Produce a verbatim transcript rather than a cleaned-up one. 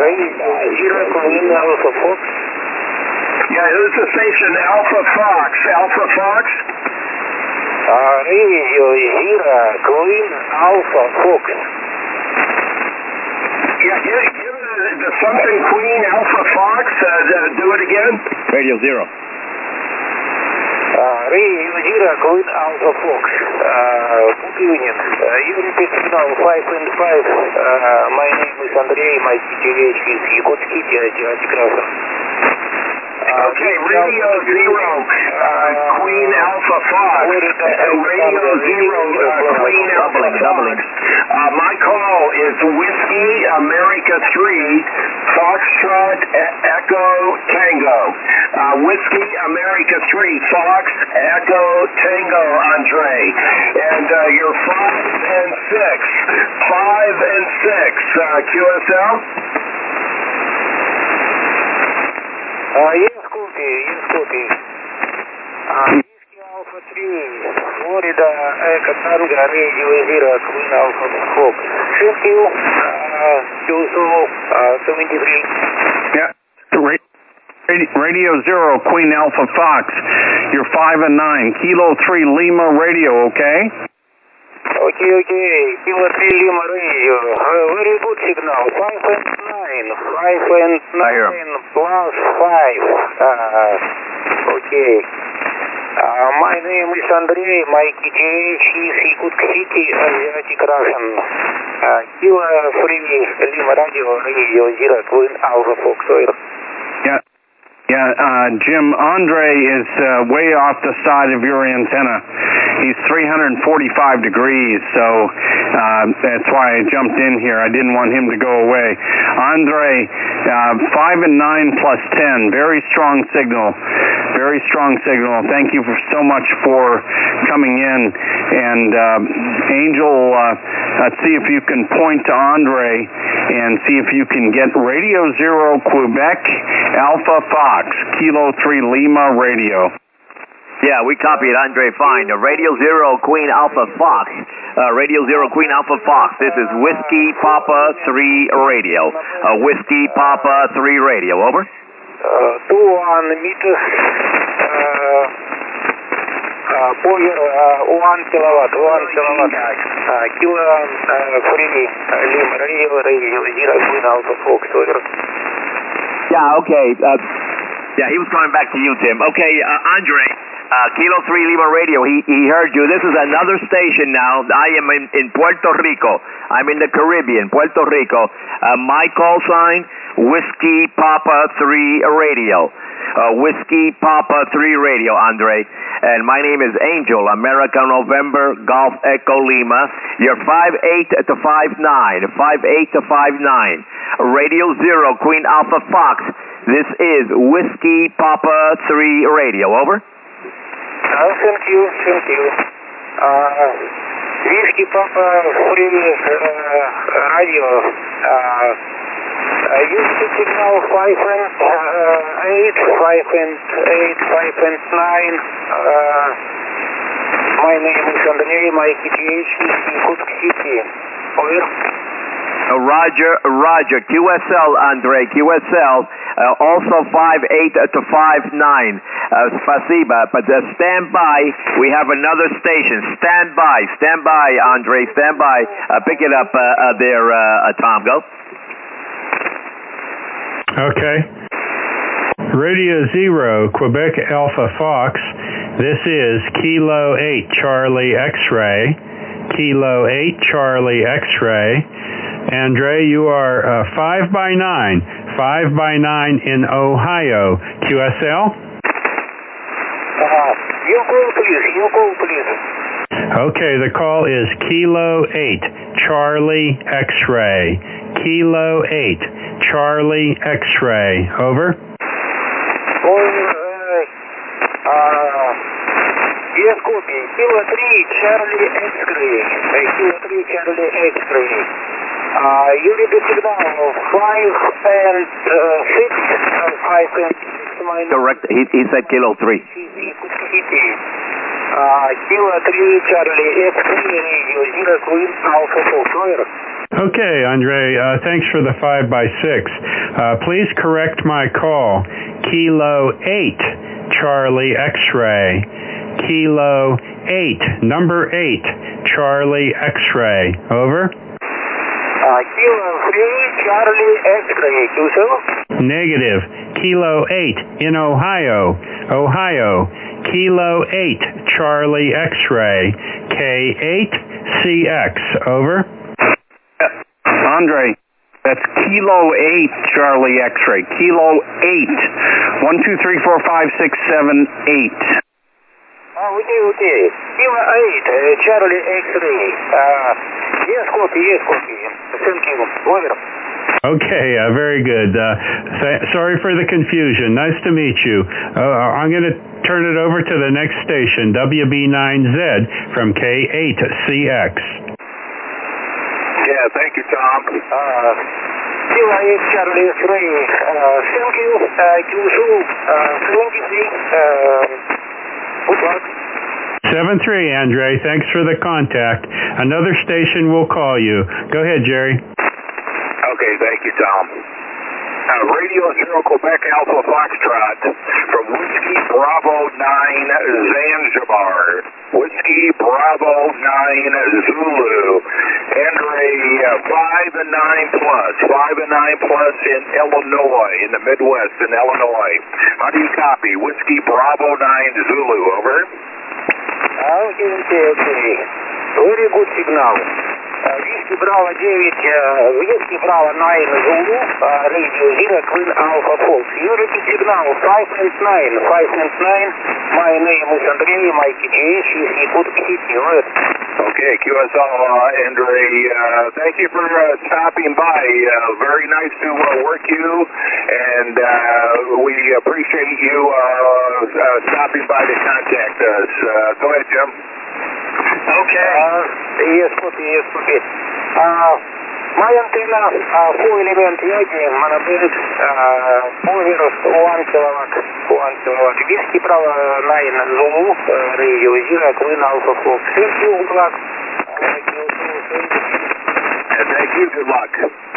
Radio Zero Queen Alpha Fox. Yeah, who's the station? Alpha Fox. Alpha Fox? Uh, Radio Zero Queen Alpha Fox. Yeah, give, give the, the something Queen Alpha Fox. Uh, do it again. Radio Zero. Uh, Radio Zero Queen Alpha Fox. Uh, good evening. Uh, Unity signal five point five. Uh, my name is Andrei. My P T H is Yakutski, Geographer. Okay, Radio Zero, uh, Queen Alpha Fox. Uh, Radio Zero, uh, Queen Alpha Fox. Uh, my call is Whiskey America three, Foxtrot e- Echo Tango. Uh, Whiskey America three, Fox Echo Tango, Andre. And uh, you're five and six. Five and six, uh, Q S L? Uh, yes, copy, yes, copy. Uh, Whiskey Alpha three, Florida, Echo Tango, Radio Zero, Queen Alpha Fox. Thank you. Uh, also, uh, seventy-three. Yeah. Radio Zero, Queen Alpha Fox. You're five and nine. Kilo three Lima Radio, okay? Okay, okay. Kilo three Lima Radio. Uh, very good signal. Five and nine. Five and nine plus five. Uh, okay. Uh, my name is Andrei. My K T H is Yakutsk City, Asiatic Russian. Uh, Kilo three Lima Radio, Radio Zero, Queen Alpha Fox. Yeah. Yeah, uh, Jim, Andre is uh, way off the side of your antenna. He's three hundred forty-five degrees, so uh, that's why I jumped in here. I didn't want him to go away. Andre, uh, five and nine plus ten, very strong signal, very strong signal. Thank you for so much for coming in. And uh, Angel, uh, let's see if you can point to Andre and see if you can get Radio Zero Quebec Alpha Fox. Kilo three Lima Radio. Yeah, we copied Andre fine. Uh, Radio Zero Queen Alpha Fox. Uh, Radio Zero Queen Alpha Fox. This is Whiskey Papa three Radio. Uh, Whiskey Papa three Radio. Over. Uh, two one meters. Uh, uh, power uh, one kilowatt. One kilowatt. Uh, kilo uh, three uh, Lima Radio. Radio Zero Queen Alpha Fox. Over. Yeah. Okay. Uh, Yeah, he was coming back to you, Tim. Okay, uh, Andre, uh, Kilo three Lima Radio, he, he heard you. This is another station now. I am in, in Puerto Rico. I'm in the Caribbean, Puerto Rico. Uh, my call sign, Whiskey Papa three Radio. Uh, Whiskey Papa three Radio, Andre. And my name is Angel, American November, Golf Echo Lima. You're five eight to five nine, five eight to five nine. Radio Zero, Queen Alpha Fox. This is Whiskey Papa three Radio. Over. Uh, thank you, thank you. Uh, Whiskey Papa three uh, Radio. Uh, uh, Unity signal five and eight, five and eight, five and nine. Uh, my name is Andrei. My K T H is Yakutsk City. Over. Uh, Roger, Roger. Q S L, Andre. Q S L. Uh, also five eight to five nine. Uh, spasiba. But uh, stand by. We have another station. Stand by. Stand by, Andre. Stand by. Uh, pick it up uh, uh, there, uh, uh, Tom. Go. Okay. Radio Zero, Quebec Alpha Fox. This is Kilo eight Charlie X-Ray. Kilo eight Charlie X-Ray. Andre, you are uh, five by nine. five by nine in Ohio. Q S L? Uh, you call, please. You call, please. Okay, the call is Kilo eight Charlie X-Ray. Kilo eight Charlie X-Ray. Over. Over. Uh, uh, yes, copy. Kilo three Charlie X-Ray. Uh, Kilo three Charlie X-Ray. Uh, you need to signal five and uh, six, uh, five and six minus. Correct. He, he said Kilo three. Uh, Kilo three Charlie X-Ray Radio Zero Queen Alpha Fox. Okay, Andre, uh, thanks for the five by six. Uh, please correct my call. Kilo eight, Charlie X-ray. Kilo eight, number eight, Charlie X-ray. Over. Uh, Kilo three, Charlie X-ray. Q-Cell? Negative. Kilo eight in Ohio. Ohio. Kilo eight, Charlie X-ray. K eight C X. Over. Andre, that's Kilo eight, Charlie X-ray. Kilo eight. One, two, three, four, five, six, seven, eight. Oh, okay, okay. Kilo eight, uh, Charlie X-ray. Uh, yes, copy, yes, copy. Thank you. Over. Okay, uh, very good. Uh, th- sorry for the confusion. Nice to meet you. Uh, I'm going to turn it over to the next station, W B nine Z from K eight C X. Yeah, thank you, Tom. Uh, Kilo eight, Charlie X-ray. Uh, thank you. Uh, Q-Cell. Uh, twenty-three. Uh, good luck. seven three, Andre. Thanks for the contact. Another station will call you. Go ahead, Jerry. Okay, thank you, Tom. Uh, Radio Zero Quebec Alpha Foxtrot from Whiskey Bravo nine Zanzibar. Whiskey Bravo nine Zulu. Andre uh, five and nine plus. five and nine plus in Illinois, in the Midwest in Illinois. How do you copy? Whiskey Bravo nine Zulu, over. Okay, okay, okay. Very good signal. Whiskey Bravo девять, Whiskey Bravo nine Zulu, Radio Zero Queen Alpha Fox. You repeat signal five and nine, five and nine. My name is Andrei, my K G H is Yakut City. Okay, Q S L, uh, Andre, uh, thank you for uh, stopping by. Uh, very nice to uh, work you, and uh, we appreciate you uh, uh, stopping by to contact us. Uh, go ahead, Jim. Okay. Uh, yes, copy, yes, copy. Uh, my antenna, uh, four element yagging, monoband, uh, power one kilowatt, one kilowatt. Whiskey Bravo nine Zulu, uh, Radio Zero Queen Alpha Fox. Thank you, good luck. Uh, thank you, thank you. And thank you, good luck.